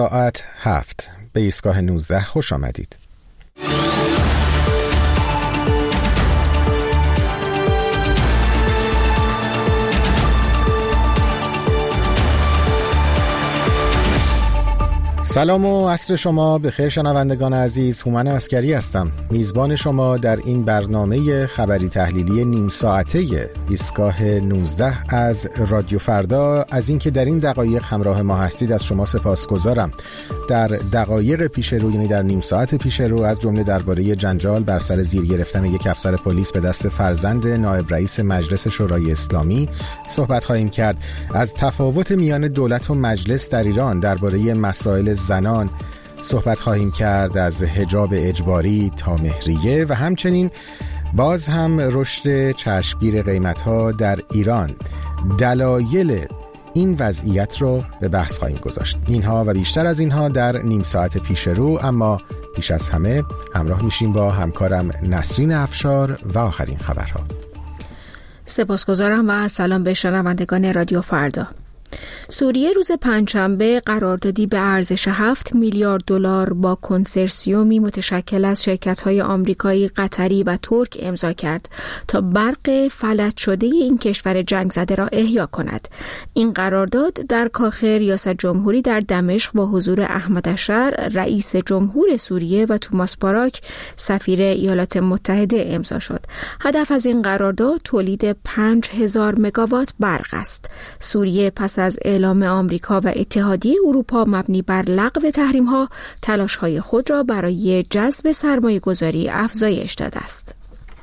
ساعت 7 به ایستگاه 19 خوش آمدید. سلام و عصر شما بخیر شنوندگان عزیز. هومن عسکری هستم، میزبان شما در این برنامه خبری تحلیلی نیم ساعته ایستگاه 19 از رادیو فردا. از اینکه در این دقایق همراه ما هستید از شما سپاسگزارم. در دقایق پیش رو، یعنی در نیم ساعت پیش رو، از جمله درباره جنجال بر سر زیر گرفتن یک افسر پلیس به دست فرزند نایب رئیس مجلس شورای اسلامی صحبت خواهیم کرد. از تفاوت میان دولت و مجلس در ایران درباره مسائل زنان صحبت خواهیم کرد، از حجاب اجباری تا مهریه و همچنین باز هم رشد چشمگیر قیمت‌ها در ایران. دلایل این وضعیت رو به بحث خواهیم گذاشت. اینها و بیشتر از اینها در نیم ساعت پیش رو، اما پیش از همه همراه میشیم با همکارم نسرین افشار و آخرین خبرها. سپاسگزارم و سلام به شنوندگان رادیو فردا. سوریه روز پنجشنبه قراردادی به ارزش 7 میلیارد دلار با کنسرسیومی متشکل از شرکت‌های آمریکایی، قطری و ترک امضا کرد تا برق فلج شده این کشور جنگ زده را احیا کند. این قرارداد در کاخ ریاست جمهوری در دمشق با حضور احمد اشر رئیس جمهور سوریه و توماس باراک سفیر ایالات متحده امضا شد. هدف از این قرارداد تولید 5000 مگاوات برق است. سوریه پس از اعلام آمریکا و اتحادیه اروپا مبنی بر لغو تحریم‌ها تلاش‌های خود را برای جذب سرمایه‌گذاری افزایش داده است.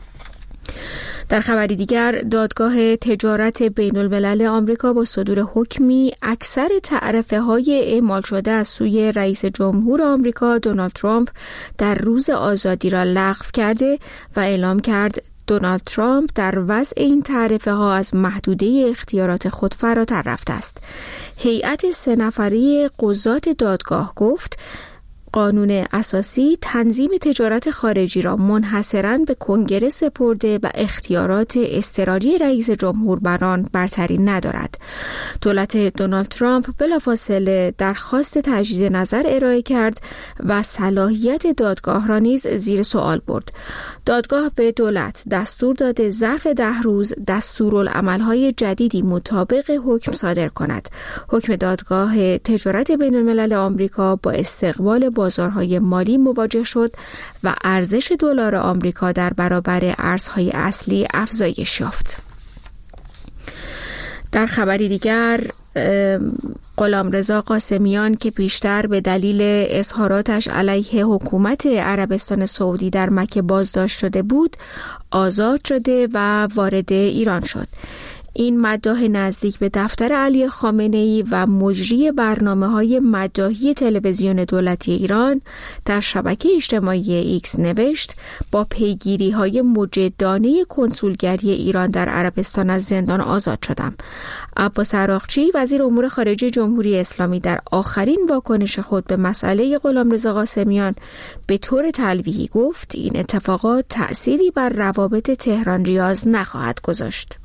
در خبری دیگر، دادگاه تجارت بین‌الملل آمریکا با صدور حکمی اکثر تعرفه‌های اعمال شده از سوی رئیس جمهور آمریکا دونالد ترامپ در روز آزادی را لغو کرده و اعلام کرد دونالد ترامپ در وضع این تعرفه ها از محدوده اختیارات خود فراتر رفته است. هیئت 3 نفره قضات دادگاه گفت قانون اساسی تنظیم تجارت خارجی را منحصراً به کنگره سپرده و اختیارات اضطراری رئیس جمهور بر آن برتری ندارد. دولت دونالد ترامپ بلافاصله درخواست تجدید نظر ارائه کرد و صلاحیت دادگاه را نیز زیر سوال برد. دادگاه به دولت دستور داده ظرف 10 روز دستورالعمل‌های جدیدی مطابق حکم صادر کند. حکم دادگاه تجارت بین‌الملل آمریکا با استقبال بازارهای مالی مواجه شد و ارزش دلار آمریکا در برابر ارزهای اصلی افزایش یافت. در خبری دیگر، غلامرضا قاسمیان که پیشتر به دلیل اظهاراتش علیه حکومت عربستان سعودی در مکه بازداشت شده بود، آزاد شده و وارد ایران شد. این مداح نزدیک به دفتر علی خامنه‌ای و مجری برنامه‌های مداحی تلویزیون دولتی ایران در شبکه اجتماعی ایکس نوشت با پیگیری‌های مجدانه کنسولگری ایران در عربستان از زندان آزاد شدم. عباس عراقچی وزیر امور خارجه جمهوری اسلامی در آخرین واکنش خود به مسئله غلامرضا قاسمیان به طور تلویحی گفت این اتفاقات تأثیری بر روابط تهران ریاض نخواهد گذاشت.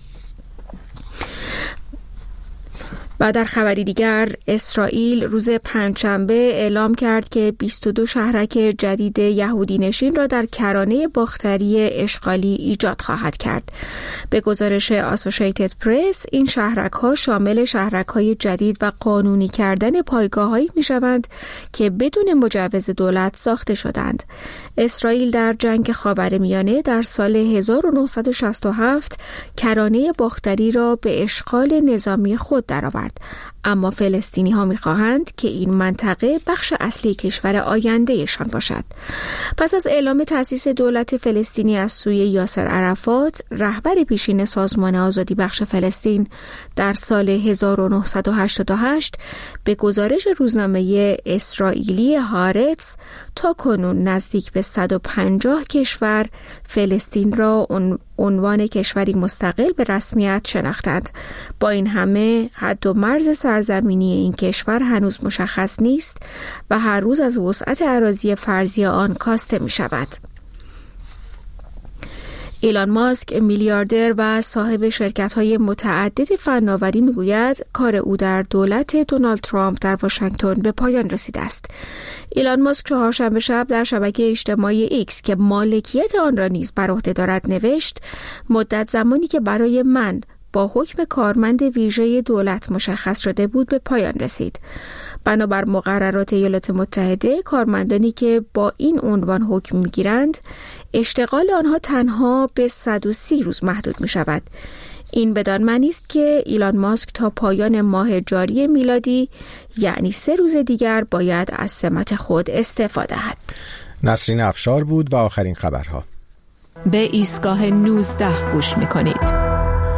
و در خبری دیگر، اسرائیل روز پنجشنبه اعلام کرد که 22 شهرک جدید یهودی نشین را در کرانه باختری اشغالی ایجاد خواهد کرد. به گزارش اسوسییتد پرس، این شهرک ها شامل شهرک های جدید و قانونی کردن پایگاه هایی می شوند که بدون مجوز دولت ساخته شدند. اسرائیل در جنگ خاورمیانه در سال 1967 کرانه باختری را به اشغال نظامی خود درآورد، اما فلسطینی ها می خواهند که این منطقه بخش اصلی کشور آیندهشان باشد. پس از اعلام تأسیس دولت فلسطینی از سوی یاسر عرفات، رهبر پیشین سازمان آزادی بخش فلسطین، در سال 1988 به گزارش روزنامه اسرائیلی هارتز تا کنون نزدیک به 150 کشور فلسطین را عنوان کشوری مستقل به رسمیت شناختند. با این همه حد و مرز سرزمینی این کشور هنوز مشخص نیست و هر روز از وسعت اراضی فرضی آن کاسته می شود. ایلان ماسک میلیاردر و صاحب شرکت‌های متعدد فناوری میگوید کار او در دولت دونالد ترامپ در واشنگتن به پایان رسیده است. ایلان ماسک چهارشنبه شب در شبکه اجتماعی ایکس که مالکیت آن را نیز بر عهده دارد نوشت: مدت زمانی که برای من با حکم کارمند ویژه دولت مشخص شده بود به پایان رسید. بنابر مقررات ایالات متحده، کارمندانی که با این عنوان حکم میگیرند اشتغال آنها تنها به 130 روز محدود می شود. این بدان معنی است که ایلان ماسک تا پایان ماه جاری میلادی یعنی 3 روز دیگر باید از سمت خود استعفا دهد. نسرین افشار بود و آخرین خبرها. به ایستگاه 19 گوش می کنید.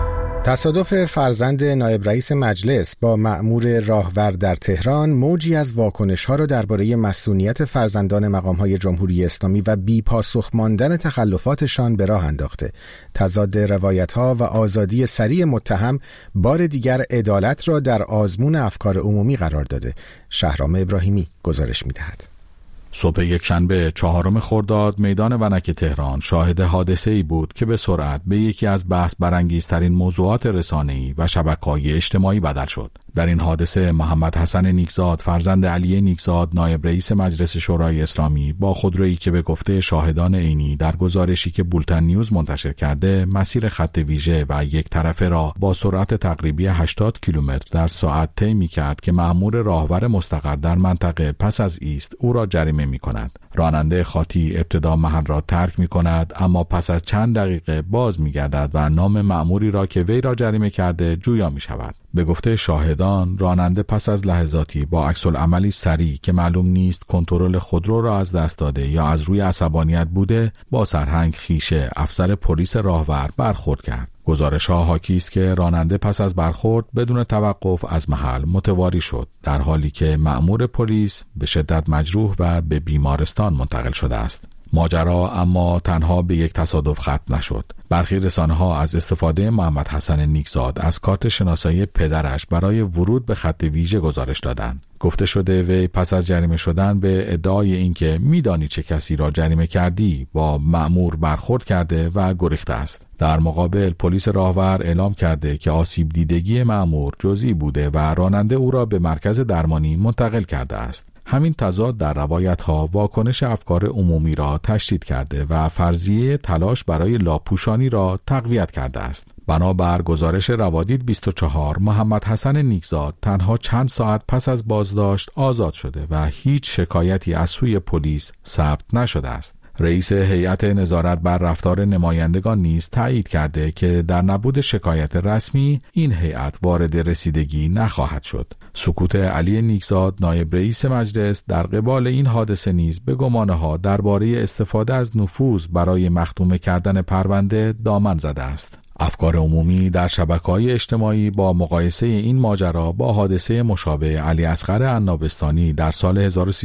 تصادف فرزند نایب رئیس مجلس با مأمور راهور در تهران موجی از واکنش‌ها را درباره مصونیت فرزندان مقام‌های جمهوری اسلامی و بی‌پاسخ ماندن تخلفاتشان به راه انداخته. تضاد روایت‌ها و آزادی سریع متهم بار دیگر عدالت را در آزمون افکار عمومی قرار داده. شهرام ابراهیمی گزارش می‌دهد. صبح یکشنبه 4 خرداد میدان ونک تهران شاهد حادثه‌ای بود که به سرعت به یکی از بحث برانگیزترین موضوعات رسانه‌ای و شبکه‌های اجتماعی بدل شد. در این حادثه محمد حسن نیکزاد فرزند علی نیکزاد نایب رئیس مجلس شورای اسلامی با خودرویی که به گفته شاهدان عینی در گزارشی که بولتن نیوز منتشر کرده مسیر خط ویژه و یک طرفه را با سرعت تقریبی 80 کیلومتر در ساعت طی می‌کرد که مأمور راهور مستقر در منطقه پس از ایست او را جریمه می‌کند. راننده خاطی ابتدا محل را ترک می‌کند اما پس از چند دقیقه باز می‌گردد و نام مأموری را که وی را جریمه کرده جویا می‌شود. به گفته شاهدان راننده پس از لحظاتی با عکس‌العملی سریع که معلوم نیست کنترل خودرو را از دست داده یا از روی عصبانیت بوده با سرهنگ خیشه افسر پلیس راهور برخورد کرد. گزارش‌ها حاکی است که راننده پس از برخورد بدون توقف از محل متواری شد در حالی که مأمور پلیس به شدت مجروح و به بیمارستان منتقل شده است. ماجرا اما تنها به یک تصادف ختم نشد. برخی رسانه‌ها از استفاده محمد حسن نیکزاد از کارت شناسایی پدرش برای ورود به خط ویژه گزارش دادند. گفته شده وی پس از جریمه شدن به ادعای اینکه میدانی چه کسی را جریمه کردی با مأمور برخورد کرده و گریخته است. در مقابل پلیس راهور اعلام کرده که آسیب دیدگی مأمور جزئی بوده و راننده او را به مرکز درمانی منتقل کرده است. همین تضاد در روایت‌ها واکنش افکار عمومی را تشدید کرده و فرضیه تلاش برای لاپوشانی را تقویت کرده است. بنابر گزارش روادید 24 محمد حسن نیکزاد تنها چند ساعت پس از بازداشت آزاد شده و هیچ شکایتی از سوی پلیس ثبت نشده است. رئیس هیئت نظارت بر رفتار نمایندگان نیز تایید کرده که در نبود شکایت رسمی این هیئت وارد رسیدگی نخواهد شد. سکوت علی نیکزاد نایب رئیس مجلس در قبال این حادثه نیز به گمانه‌ها درباره استفاده از نفوذ برای مختومه کردن پرونده دامن زده است. افکار عمومی در شبکه‌های اجتماعی با مقایسه این ماجرا با حادثه مشابه علی اصغر عنابستانی در سال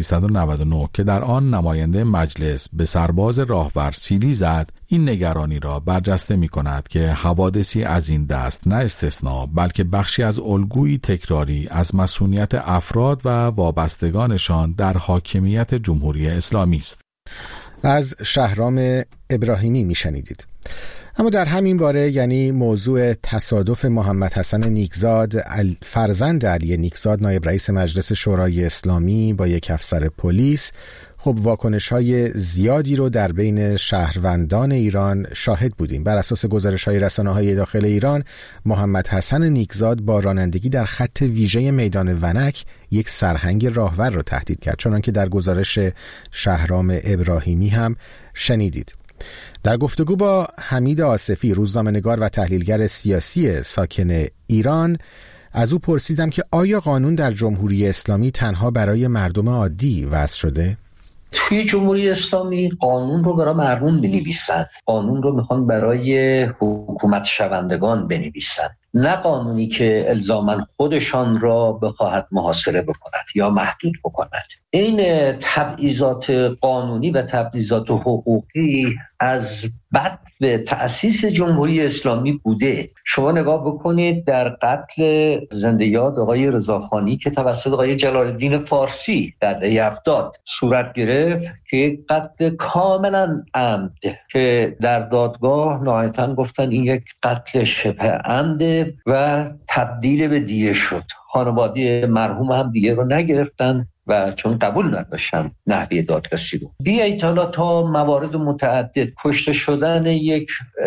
1399 که در آن نماینده مجلس به سرباز راهور سیلی زد، این نگرانی را برجسته می‌کند که حوادثی از این دست نه استثناء بلکه بخشی از الگویی تکراری از مصونیت افراد و وابستگانشان در حاکمیت جمهوری اسلامی است. از شهرام ابراهیمی میشنیدید. اما در همین باره، یعنی موضوع تصادف محمد حسن نیکزاد فرزند علی نیکزاد نایب رئیس مجلس شورای اسلامی با یک افسر پلیس، خب واکنش‌های زیادی رو در بین شهروندان ایران شاهد بودیم. بر اساس گزارش‌های رسانه‌های داخل ایران، محمد حسن نیکزاد با رانندگی در خط ویژه میدان ونک یک سرهنگ راهور رو تهدید کرد، چنان که در گزارش شهرام ابراهیمی هم شنیدید. در گفتگو با حمید آصفی، روزنامه‌نگار و تحلیلگر سیاسی ساکن ایران، از او پرسیدم که آیا قانون در جمهوری اسلامی تنها برای مردم عادی وضع شده؟ توی جمهوری اسلامی قانون رو برای مردم بنویسن، قانون رو میخوان برای حکومت شوندگان بنویسن، نه قانونی که الزاماً خودشان را بخواهد محاصره بکند یا محدود بکند. این تبعیضات قانونی و تبعیضات حقوقی از بعد به تأسیس جمهوری اسلامی بوده. شما نگاه بکنید در قتل زنده یاد آقای رضاخانی که توسط آقای جلال الدین فارسی در دهه 70 صورت گرفت که یک قتل کاملا عمد که در دادگاه نهایتاً گفتن این یک قتل شبه عمده و تبدیل به دیه شد. خانواده مرحوم هم دیه رو نگرفتن و چون قبول نداشتن نحوه دادرسی رو. بیایید حالا تا موارد متعدد کشته شدن یک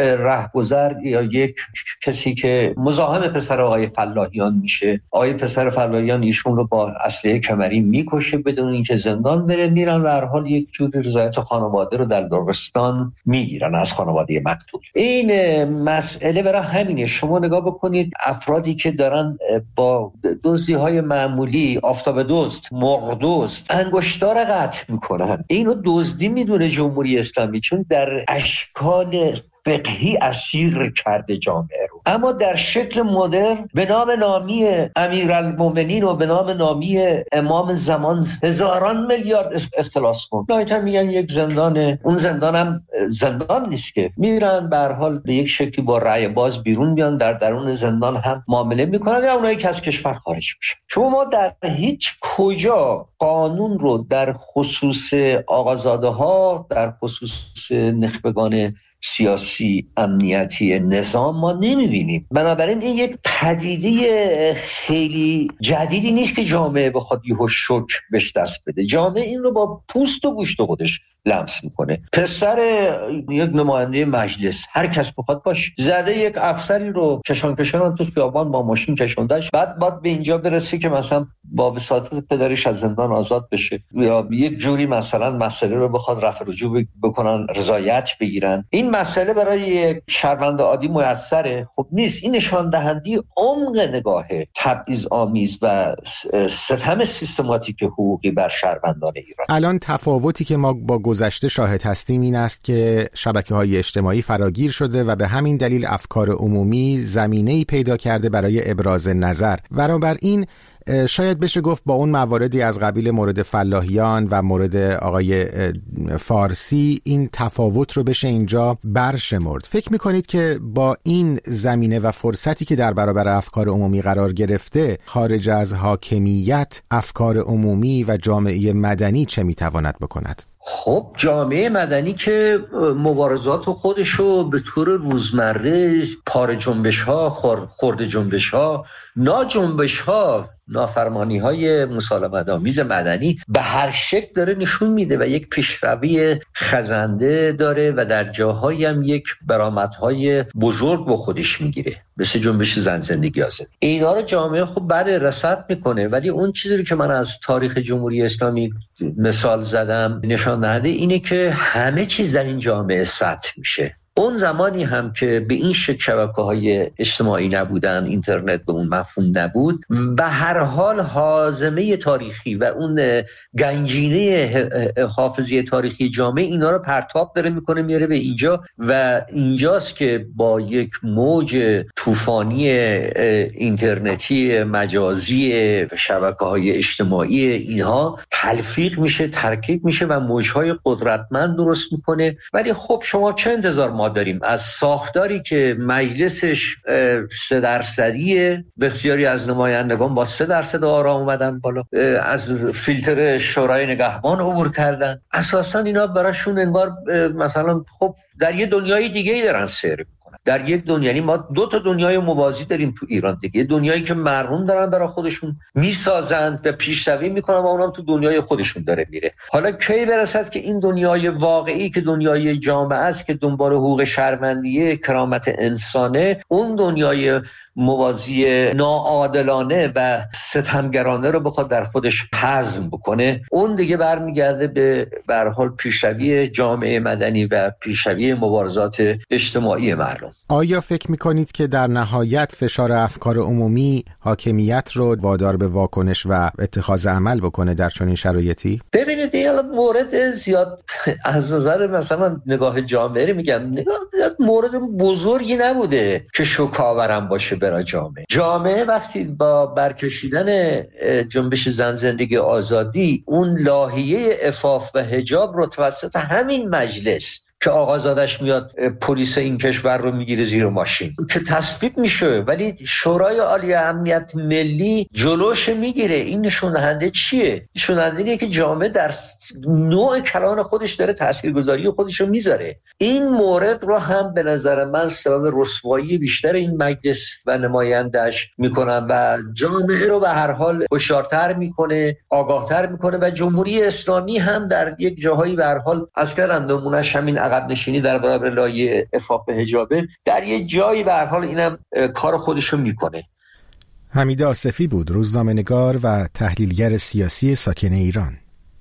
رهگذر یا یک کسی که مزاحم پسر آقای فلاحیان میشه. آقای پسر فلاحیان ایشون رو با اسلحه کمری میکشه بدون اینکه زندان بره، میرن و هر حال یک جوری رضایت خانواده رو در داغستان میگیرن از خانواده مقتول. این مسئله برای همینه. شما نگاه بکنید افرادی که دارن با دزدی‌های معمولی آفتاب دزد، مرغ دزد، انگشتار قطع میکنن. اینو دزدی میدونه جمهوری اسلامی، چون در اشکال فقهی اسیر کرده جامعه رو، اما در شکل مدرن به نام نامی امیرالمومنین و به نام نامی امام زمان هزاران میلیارد اختلاس کن. نهایتا میگن یک زندانه، اون زندان هم زندان نیست که، میرن به هر حال به یک شکلی با رأی باز بیرون میان، در درون زندان هم معامله میکنن یا اونایی که از کشور خارج میشن. شما در هیچ کجا قانون رو در خصوص آقازاده ها، در خصوص نخبگان سیاسی امنیتی نظام ما نمیبینیم. بنابراین این یک پدیده خیلی جدیدی نیست که جامعه بخواد یهو شوک بهش دست بده. جامعه این رو با پوست و گوشت خودش لمس میکنه. پسر یک نماینده مجلس، هر کس بخواد باشه، زده یک افسری رو کشان تو خیابان با ماشین کشوندش، بعد به اینجا برسه که مثلا با وساطت پدرش از زندان آزاد بشه یا یک جوری مثلا مسئله رو بخواد رفع رجوع بکنن، رضایت بگیرن. این مسئله برای یک شهروند عادی میسره؟ خب نیست. این نشان دهنده عمق نگاه تبعیض آمیز و ستم سیستماتیک حقوقی بر شهروندان ایران. الان تفاوتی که ما با گذشته شاهد هستیم این است که شبکه‌های اجتماعی فراگیر شده و به همین دلیل افکار عمومی زمینه‌ای پیدا کرده برای ابراز نظر. بنابراین شاید بشه گفت با اون مواردی از قبیل مورد فلاحیان و مورد آقای فارسی این تفاوت رو بشه اینجا برشمرد. فکر میکنید که با این زمینه و فرصتی که در برابر افکار عمومی قرار گرفته، خارج از حاکمیت افکار عمومی و جامعه مدنی چه میتواند بکند؟ خب جامعه مدنی که مبارزات خودشو به طور روزمره پاره جنبش ها، خرد جنبش ها، ناجنبش ها، نافرمانی های مسالمت آمیز مدنی به هر شکل داره نشون میده و یک پیشروی خزنده داره و در جاهایی هم یک برآمدهای بزرگ با خودش میگیره، مثل جنبش زن زندگی آزادی. اینا رو جامعه خب بعد رصد میکنه، ولی اون چیزی که من از تاریخ جمهوری اسلامی مثال زدم نشان دهنده اینه که همه چیز در این جامعه سطح میشه. اون زمانی هم که به این شکل شبکه‌های اجتماعی نبودن، اینترنت به اون مفهوم نبود، به هر حال حازمه تاریخی و اون گنجینه حافظه تاریخی جامعه اینا رو پرتاب داره میکنه میاره به اینجا و اینجاست که با یک موج طوفانی اینترنتی مجازی شبکه‌های اجتماعی اینها تلفیق میشه، ترکیب میشه و موج‌های قدرتمند درست میکنه. ولی خب شما چه انتظار ما داریم از ساختاری که مجلسش 3% بسیاری از نمایندگان با 3% آرا اومدن بالا، از فیلتر شورای نگهبان عبور کردن. اساسا اینا براشون انگار مثلا خب در یه دنیای دیگه ای دارن سیر میکنن. در یک دنیا، یعنی ما 2 تا دنیای موازی داریم تو ایران دیگه. دنیایی که مرحوم دارن برای خودشون میسازند و پیشروی میکنن و اونم تو دنیای خودشون داره میره. حالا کی برسد که این دنیای واقعی که دنیای جامعه است که دنبال حقوق شهروندیه، کرامت انسانه، اون دنیای موازی ناعادلانه و ستمگرانه رو بخواد در خودش هضم بکنه، اون دیگه برمیگرده به هر حال پیشروی جامعه مدنی و پیشروی مبارزات اجتماعی مردم. آیا فکر میکنید که در نهایت فشار افکار عمومی حاکمیت رو وادار به واکنش و اتخاذ عمل بکنه در چنین شرایطی؟ ببینید این مورد زیاد از نظر مثلا نگاه جامعه میگم مورد بزرگی نبوده که شوکاورم باشه برای جامعه وقتی با برکشیدن جنبش زن زندگی آزادی اون لاهیه عفاف و حجاب رو توسط همین مجلس که آقازادش میاد پلیس این کشور رو میگیره زیر ماشین که تصویب میشه، ولی شورای عالی امنیت ملی جلوش میگیره. این نشون دهنده چیه؟ نشون دهنده که جامعه در نوع کلان خودش داره تاثیرگذاری خودش رو میذاره. این مورد رو هم به نظر من سبب رسوایی بیشتر این مجلس و نمایندش میکنن و جامعه رو به هر حال هوشیارتر میکنه، آگاهتر میکنه و جمهوری اسلامی هم در یک جاهایی به هر حال از نمونهش همین عقب نشینی در برابر لایه عفاف حجابه، در یه جایی به هر حال اینم کار خودشو میکنه. حمید آصفی بود، روزنامه‌نگار و تحلیلگر سیاسی ساکن ایران.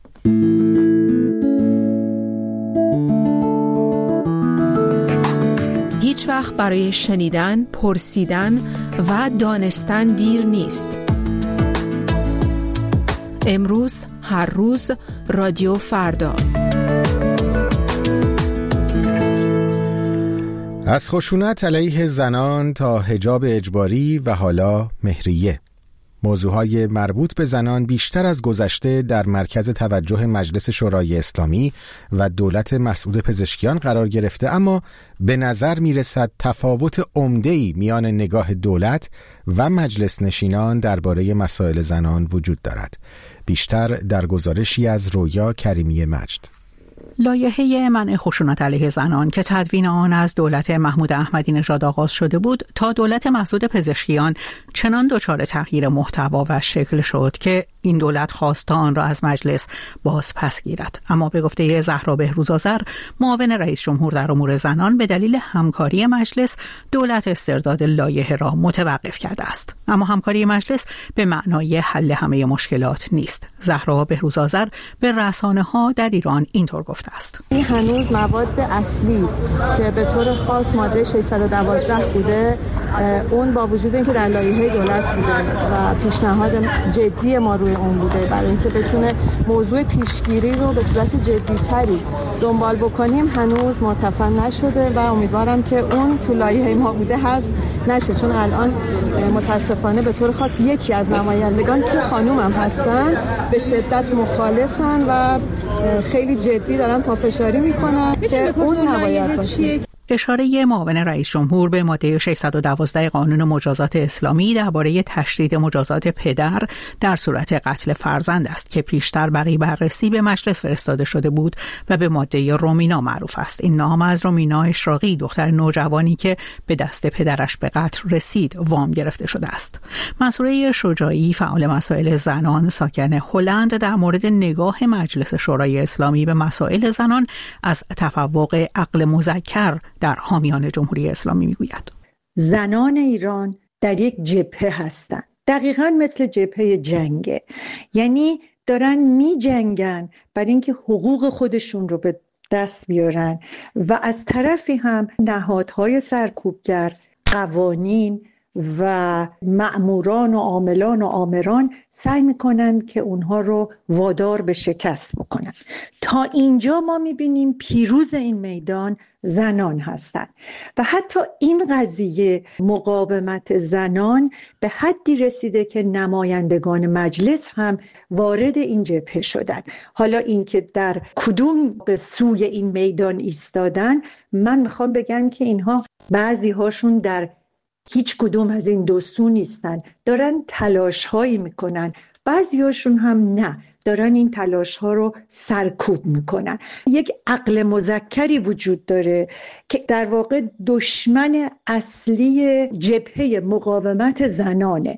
هیچ وقت برای شنیدن، پرسیدن و دانستن دیر نیست. امروز، هر روز، رادیو فردا. از خشونت علیه زنان تا حجاب اجباری و حالا مهریه، موضوعهای مربوط به زنان بیشتر از گذشته در مرکز توجه مجلس شورای اسلامی و دولت مسعود پزشکیان قرار گرفته، اما به نظر میرسد تفاوت عمده‌ای میان نگاه دولت و مجلس نشینان درباره مسائل زنان وجود دارد. بیشتر در گزارشی از رویا کریمی مجد. لایحه منع خشونت علیه زنان که تدوین آن از دولت محمود احمدی نژاد آغاز شده بود تا دولت مسعود پزشکیان چنان دچار تغییر محتوا و شکل شد که این دولت خواست آن را از مجلس باز پس گیرد. اما به گفته زهرا بهروزآذر، معاون رئیس جمهور در امور زنان، به دلیل همکاری مجلس دولت استرداد لایحه را متوقف کرده است. اما همکاری مجلس به معنای حل همه مشکلات نیست. زهرا بهروزآذر به رسانه‌ها در ایران اینطور گفته است: این هنوز مواد اصلی که به طور خاص ماده 612 بوده، اون با وجود اینکه در لایحه دولت بوده و پیشنهاد جدی ما روی اون بوده برای اینکه بتونه موضوع پیشگیری رو به صورت جدی‌تری دنبال بکنیم، هنوز مرتفع نشده و امیدوارم که اون تو لایحه ما بوده حذف نشه، چون الان متاسفانه به طور خاص یکی از نمایندگان که خانوم هم هستن به شدت مخالفن و خیلی جدی دارن پافشاری میکنن که اون نباید باشه. اشاره معاون رئیس جمهور به ماده 612 قانون مجازات اسلامی درباره تشدید مجازات پدر در صورت قتل فرزند است که پیشتر برای بررسی به مجلس فرستاده شده بود و به ماده رومینا معروف است. این نام از رومینا اشراقی، دختر نوجوانی که به دست پدرش به قتل رسید، وام گرفته شده است. منصوره شجاعی، فعال مسائل زنان ساکن هلند، در مورد نگاه مجلس شورای اسلامی به مسائل زنان از تفوق عقل مذکر در حامیان جمهوری اسلامی میگوید: زنان ایران در یک جبهه هستند، دقیقاً مثل جبهه جنگه، یعنی دارن می جنگن برای اینکه حقوق خودشون رو به دست بیارن و از طرفی هم نهادهای سرکوبگر، قوانین و مأموران و عاملان و آمران سعی میکنن که اونها رو وادار به شکست بکنن. تا اینجا ما میبینیم پیروز این میدان زنان هستند و حتی این قضیه مقاومت زنان به حدی رسیده که نمایندگان مجلس هم وارد این جبهه شدن. حالا اینکه در کدوم به سوی این میدان ایستادن، من میخوام بگم که اینها بعضی هاشون در هیچ کدوم از این دو سو نیستن، دارن تلاش هایی میکنن، بعضی هاشون هم نه، دارن این تلاش ها رو سرکوب میکنن. یک عقل مذکری وجود داره که در واقع دشمن اصلی جبهه مقاومت زنانه.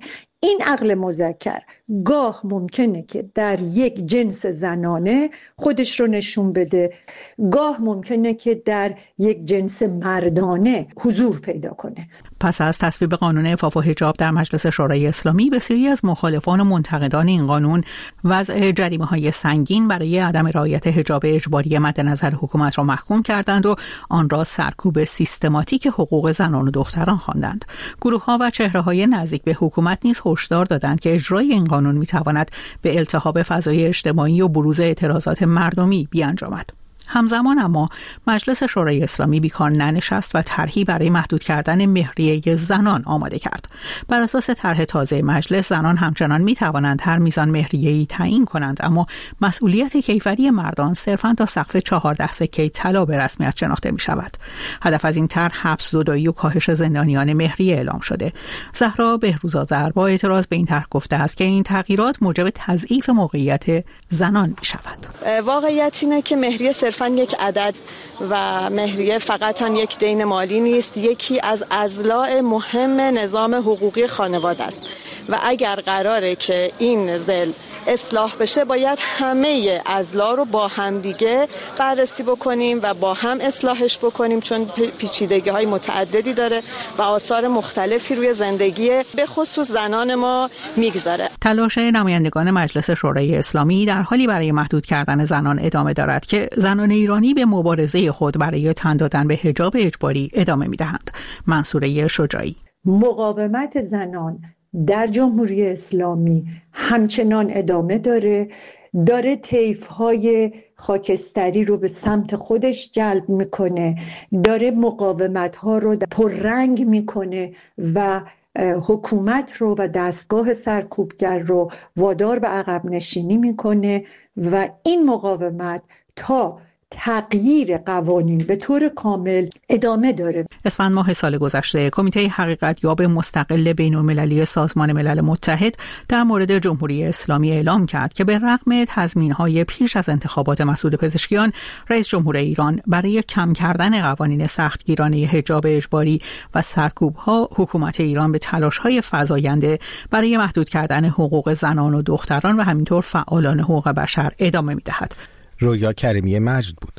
این عقل مذکر گاه ممکنه که در یک جنس زنانه خودش رو نشون بده، گاه ممکنه که در یک جنس مردانه حضور پیدا کنه. پس از تصویب قانون عفاف و حجاب در مجلس شورای اسلامی، بسیاری از مخالفان و منتقدان این قانون وضع جریمه‌های سنگین برای عدم رعایت حجاب اجباری مد نظر حکومت را محکوم کردند و آن را سرکوب سیستماتیک حقوق زنان و دختران خواندند. گروه‌ها و چهره‌های نزدیک به حکومت نیز هشدار دادند که اجرای این قانون می‌تواند به التهاب فضای اجتماعی و بروز اعتراضات مردمی بیانجامد. همزمان اما مجلس شورای اسلامی بیکار ننشست و طرحی برای محدود کردن مهریه زنان آماده کرد. بر اساس طرح تازه مجلس، زنان همچنان می توانند هر میزان مهریه‌ای تعیین کنند، اما مسئولیت کیفری مردان صرفاً تا سقف 14 سکه طلا به رسمیت شناخته می شود. هدف از این طرح حبس، زدایی و کاهش زندانیان مهریه اعلام شده. زهرا بهروزآذر با اعتراض به این طرح گفته است که این تغییرات موجب تضعیف موقعیت زنان می شود. واقعیت اینه که مهریه صرفاً یک عدد و مهریه فقط هم یک دین مالی نیست، یکی از اضلاع مهم نظام حقوقی خانواده است و اگر قراره که این ضلع اصلاح بشه باید همه اضلاع رو با هم دیگه بررسی بکنیم و با هم اصلاحش بکنیم، چون پیچیدگی‌های متعددی داره و آثار مختلفی روی زندگی به خصوص زنان ما میگذاره. تلاش نمایندگان مجلس شورای اسلامی در حالی برای محدود کردن زنان ادامه دارد که زنان ایرانی به مبارزه خود برای تن دادن به حجاب اجباری ادامه می‌دهند. منصوره شجاعی: مقاومت زنان در جمهوری اسلامی همچنان ادامه داره طیف‌های خاکستری رو به سمت خودش جلب میکنه، داره مقاومت‌ها رو پررنگ میکنه و حکومت رو و دستگاه سرکوبگر رو وادار به عقب نشینی میکنه و این مقاومت تا تغییر قوانین به طور کامل ادامه داره. اسفند ماه سال گذشته کمیته حقیقتیاب مستقل بین‌المللی سازمان ملل متحد در مورد جمهوری اسلامی اعلام کرد که به رغم تضمین‌های پیش از انتخابات مسعود پزشکیان، رئیس جمهور ایران برای کم کردن قوانین سختگیرانه حجاب اجباری و سرکوب‌ها، حکومت ایران به تلاش‌های فزاینده برای محدود کردن حقوق زنان و دختران و همینطور فعالان حقوق بشر ادامه می‌دهد. رویا کریمی مجد بود.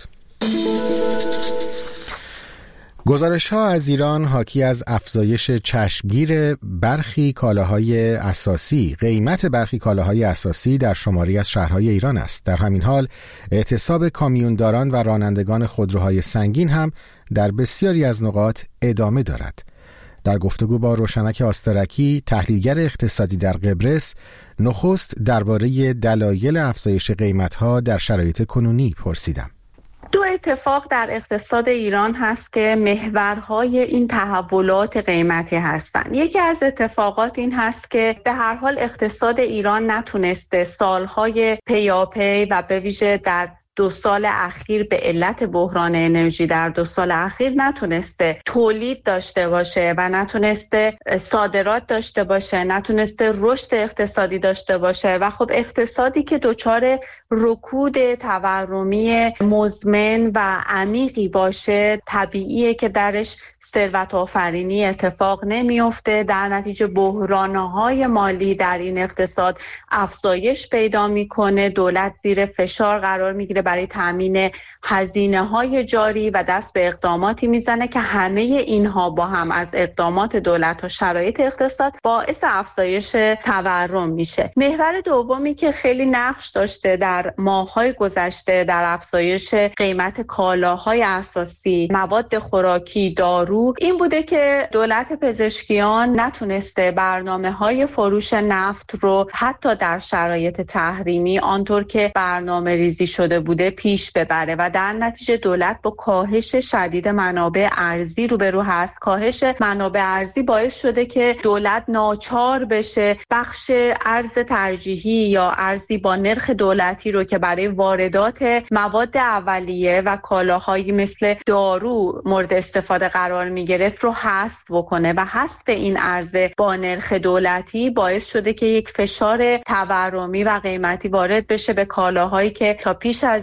گزارش‌ها از ایران حاکی از افزایش چشمگیر برخی کالاهای اساسی، قیمت برخی کالاهای اساسی در شماری از شهرهای ایران است. در همین حال اعتصاب کامیونداران و رانندگان خودروهای سنگین هم در بسیاری از نقاط ادامه دارد. در گفتگو با روشنک آسترکی، تحلیلگر اقتصادی در قبرس، نخست درباره دلایل افزایش قیمت‌ها در شرایط کنونی پرسیدم. دو اتفاق در اقتصاد ایران هست که محورهای این تحولات قیمتی هستند. یکی از اتفاقات این هست که به هر حال اقتصاد ایران نتونسته سالهای پیاپی و به ویژه در 2 سال اخیر به علت بحران انرژی در 2 سال اخیر نتونسته تولید داشته باشه و نتونسته صادرات داشته باشه، نتونسته رشد اقتصادی داشته باشه و خب اقتصادی که دچار رکود تورمی مزمن و عمیقی باشه طبیعیه که درش ثروت آفرینی اتفاق نمیفته. در نتیجه بحران‌های مالی در این اقتصاد افزایش پیدا میکنه، دولت زیر فشار قرار میگیره برای تامین هزینه‌های جاری و دست به اقداماتی میزنه که همه اینها با هم از اقدامات دولت و شرایط اقتصاد باعث افزایش تورم میشه. محور دومی که خیلی نقش داشته در ماه‌های گذشته در افزایش قیمت کالاهای اساسی، مواد خوراکی، دارو، این بوده که دولت پزشکیان نتونسته برنامه‌های فروش نفت رو حتی در شرایط تحریمی آنطور که برنامه ریزی شده بوده پیش ببره و در نتیجه دولت با کاهش شدید منابع ارزی روبرو هست. کاهش منابع ارزی باعث شده که دولت ناچار بشه بخش ارز ترجیحی یا ارزی با نرخ دولتی رو که برای واردات مواد اولیه و کالاهایی مثل دارو مورد استفاده قرار می گرفت رو حذف بکنه و حذف این ارز با نرخ دولتی باعث شده که یک فشار تورمی و قیمتی وارد بشه به کالاهایی که تا پیش از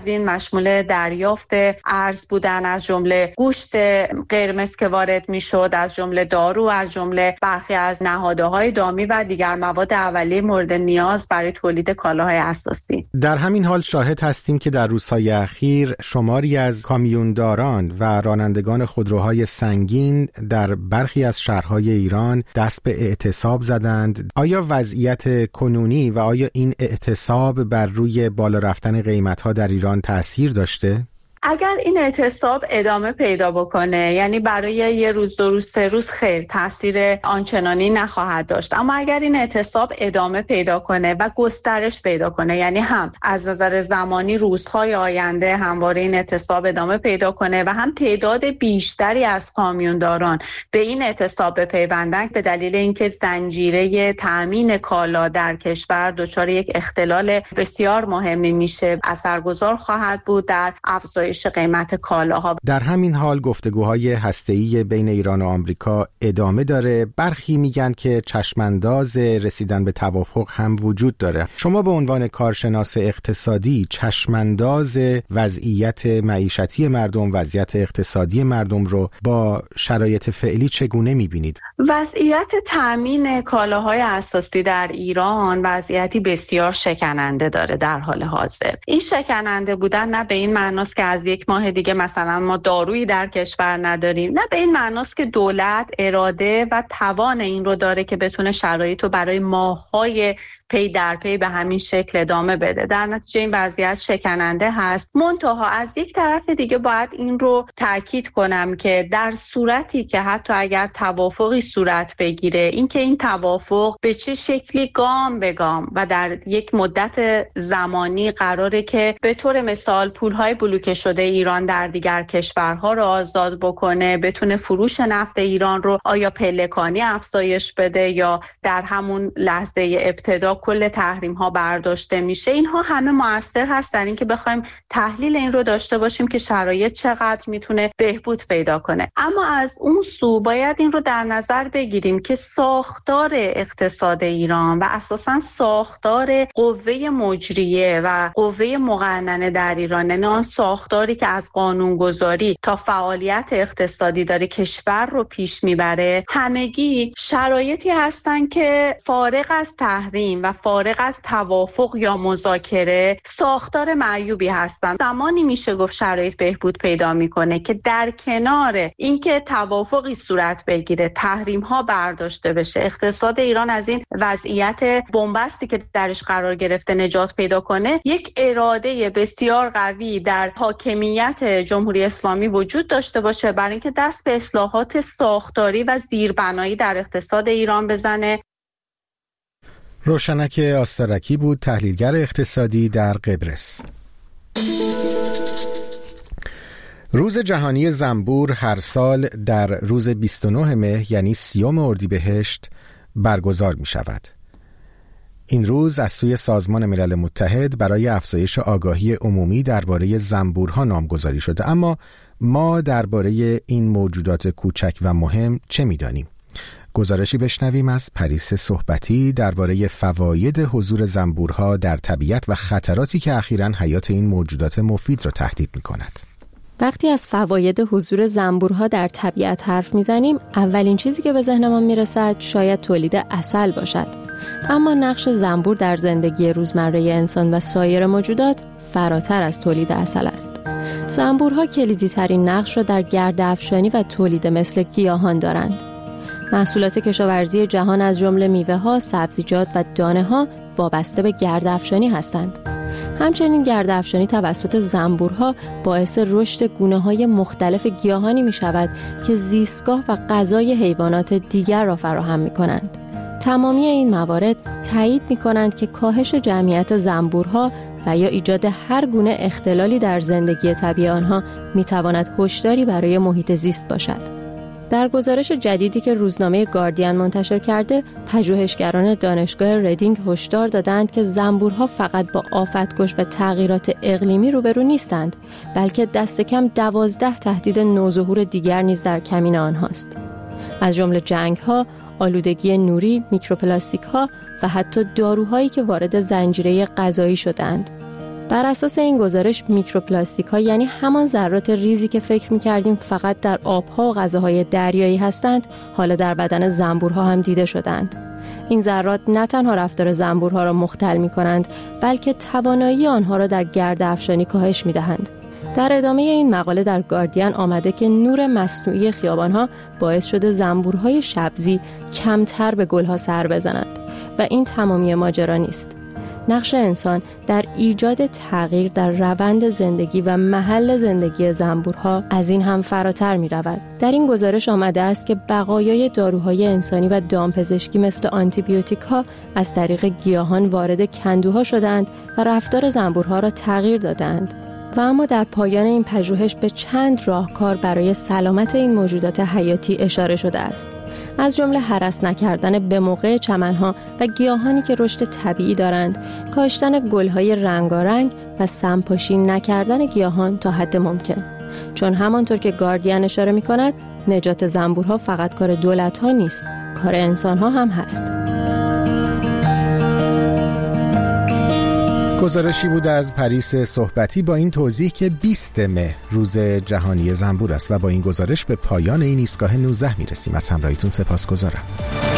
از این مشمول دریافت ارز بودن، از جمله گوشت قرمز که وارد میشد، از جمله دارو، از جمله برخی از نهادهای دامی و دیگر مواد اولیه مورد نیاز برای تولید کالاهای اساسی. در همین حال شاهد هستیم که در روزهای اخیر شماری از کامیونداران و رانندگان خودروهای سنگین در برخی از شهرهای ایران دست به اعتصاب زدند. آیا وضعیت کنونی و آیا این اعتصاب بر روی بالا رفتن قیمت‌ها در ایران تأثیر داشته؟ اگر این اعتصاب ادامه پیدا بکنه، یعنی برای یه روز، 2 روز، 3 روز، خیر، تاثیر آنچنانی نخواهد داشت. اما اگر این اعتصاب ادامه پیدا کنه و گسترش پیدا کنه، یعنی هم از نظر زمانی روزهای آینده همواره این اعتصاب ادامه پیدا کنه و هم تعداد بیشتری از کامیونداران به این اعتصاب بپیوندن، به دلیل اینکه زنجیره تامین کالا در کشور دچار یک اختلال بسیار مهمی میشه، اثرگذار خواهد بود در افزایش قیمت کالاها. در همین حال گفتگوهای هسته‌ای بین ایران و آمریکا ادامه داره. برخی میگن که چشمانداز رسیدن به توافق هم وجود داره. شما به عنوان کارشناس اقتصادی چشمانداز وضعیت معیشتی مردم، وضعیت اقتصادی مردم رو با شرایط فعلی چگونه میبینید؟ وضعیت تامین کالاهای اساسی در ایران وضعیتی بسیار شکننده داره در حال حاضر. این شکننده بودن نه به این معناست که از یک ماه دیگه مثلا ما دارویی در کشور نداریم، نه به این معناست که دولت اراده و توان این رو داره که بتونه شرایط رو برای ماه‌های پی در پی به همین شکل ادامه بده. در نتیجه این وضعیت شکننده هست. منتها از یک طرف دیگه باید این رو تاکید کنم که در صورتی که حتی اگر توافقی صورت بگیره، اینکه این توافق به چه شکلی گام به گام و در یک مدت زمانی قراره که به طور مثال پولهای بلوکه شده ایران در دیگر کشورها رو آزاد بکنه، بتونه فروش نفت ایران رو آیا پلکانی افزایش بده یا در همون لحظه ابتدا کل تحریم ها برداشته میشه. اینها همه مؤثر هست در اینکه بخوایم تحلیل این رو داشته باشیم که شرایط چقدر میتونه بهبود پیدا کنه. اما از اون سو باید این رو در نظر بگیریم که ساختار اقتصاد ایران و اساساً ساختار قوه مجریه و قوه مقننه در ایران، نه ساختاری که از قانونگذاری تا فعالیت اقتصادی داره کشور رو پیش میبره، همگی شرایطی هستن که فارغ از تحریم و فارغ از توافق یا مذاکره ساختار معیوبی هستن. زمانی میشه گفت شرایط بهبود پیدا میکنه که در کنار اینکه توافقی صورت بگیره، تحریم ها برداشته بشه، اقتصاد ایران از این وضعیت بنبستی که درش قرار گرفته نجات پیدا کنه، یک اراده بسیار قوی در حاکمیت جمهوری اسلامی وجود داشته باشه برای اینکه دست به اصلاحات ساختاری و زیربنایی در اقتصاد ایران بزنه. روشنک آسترکی بود، تحلیلگر اقتصادی در قبرس. روز جهانی زنبور هر سال در روز 29 مه یعنی 30 اردیبهشت برگزار می شود. این روز از سوی سازمان ملل متحد برای افزایش آگاهی عمومی درباره زنبورها نامگذاری شده. اما ما درباره این موجودات کوچک و مهم چه می‌دانیم؟ گزارشی بشنویم از پریس صحبتی درباره فواید حضور زنبورها در طبیعت و خطراتی که اخیراً حیات این موجودات مفید را تهدید می‌کند. وقتی از فواید حضور زنبورها در طبیعت حرف میزنیم، اولین چیزی که به ذهنمان میرسد شاید تولید عسل باشد. اما نقش زنبور در زندگی روزمره انسان و سایر موجودات فراتر از تولید عسل است. زنبورها کلیدی ترین نقش را در گرده‌افشانی و تولید مثل گیاهان دارند. محصولات کشاورزی جهان از جمله میوه‌ها، سبزیجات و دانه‌ها وابسته به گرده‌افشانی هستند. همچنین گرده‌افشانی توسط زنبورها باعث رشد گونه‌های مختلف گیاهانی می‌شود که زیستگاه و غذای حیوانات دیگر را فراهم می‌کنند. تمامی این موارد تایید می‌کنند که کاهش جمعیت زنبورها و یا ایجاد هر گونه اختلالی در زندگی طبیعی آنها می‌تواند هشداری برای محیط زیست باشد. در گزارش جدیدی که روزنامه گاردین منتشر کرده، پژوهشگران دانشگاه ریدینگ هشدار دادند که زنبورها فقط با آفت‌کش و تغییرات اقلیمی روبرو نیستند، بلکه دست کم 12 تهدید نوظهور دیگر نیز در کمین آنهاست. از جمله جنگ‌ها، آلودگی نوری، میکروپلاستیک‌ها و حتی داروهایی که وارد زنجیره غذایی شدند. بر اساس این گزارش میکروپلاستیک ها، یعنی همان ذرات ریزی که فکر می‌کردیم فقط در آبها و غذاهای دریایی هستند، حالا در بدن زنبورها هم دیده شدند. این ذرات نه تنها رفتار زنبورها را مختل می‌کنند، بلکه توانایی آنها را در گرده‌افشانی کاهش می‌دهند. در ادامه این مقاله در گاردین آمده که نور مصنوعی خیابان‌ها باعث شده زنبورهای شبزی کمتر به گل‌ها سر بزنند و این تمامی ماجرا نیست. نقش انسان در ایجاد تغییر در روند زندگی و محل زندگی زنبورها از این هم فراتر می رود. در این گزارش آمده است که بقایای داروهای انسانی و دامپزشکی مثل آنتیبیوتیک ها از طریق گیاهان وارد کندوها شدند و رفتار زنبورها را تغییر دادند. و اما در پایان این پژوهش به چند راهکار برای سلامت این موجودات حیاتی اشاره شده است. از جمله هرس نکردن به موقع چمنها و گیاهانی که رشد طبیعی دارند، کاشتن گل‌های رنگارنگ و سمپاشی نکردن گیاهان تا حد ممکن. چون همانطور که گاردین اشاره می‌کند، نجات زنبورها فقط کار دولت‌ها نیست، کار انسان‌ها هم هست. گزارشی بود از پریس صحبتی با این توضیح که 20 مهر روز جهانی زنبور است و با این گزارش به پایان این ایستگاه 19 میرسیم. از همراهیتون سپاسگزارم.